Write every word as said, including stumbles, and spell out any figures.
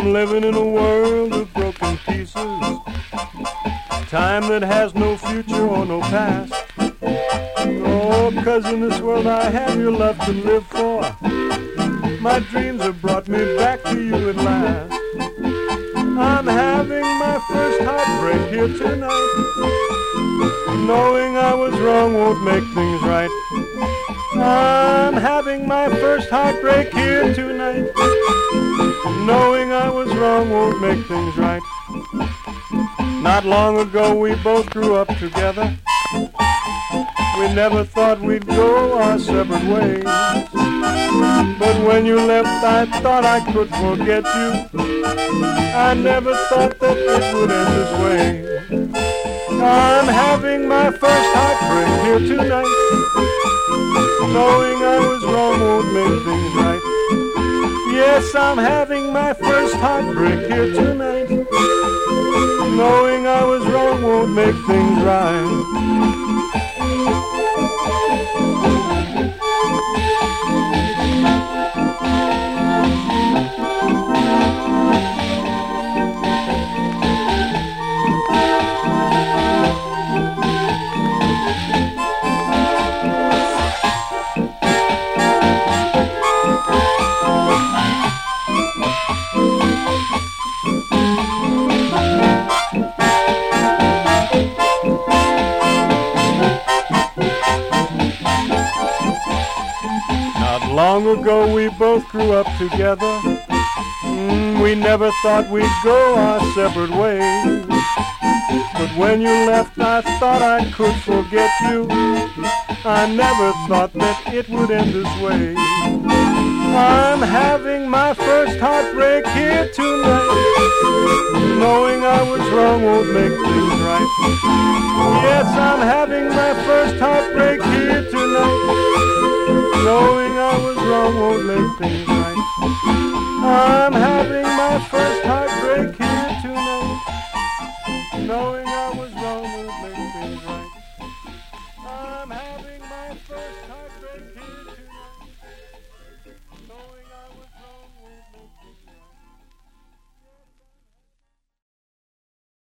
I'm living in a world of broken pieces, time that has no future or no past. Oh, 'cause in this world I have your love to live for. My dreams have brought me back to you at last. I'm having my first heartbreak here tonight. Knowing I was wrong won't make things right. I'm having my first heartbreak here tonight. Knowing I was wrong won't make things right. Not long ago we both grew up together. We never thought we'd go our separate ways. But when you left I thought I could forget you. I never thought that it would end this way. I'm having my first heartbreak here tonight. Knowing I was wrong won't make things right. Yes, I'm having my first heartbreak here tonight. Knowing I was wrong won't make things right. Long ago we both grew up together. Mm, we never thought we'd go our separate ways. But when you left I thought I could forget you. I never thought that it would end this way. I'm having my first heartbreak here tonight. Knowing I was wrong won't make things right. Yes, I'm having my first heartbreak here tonight. Knowing I was wrong won't make things right. I'm having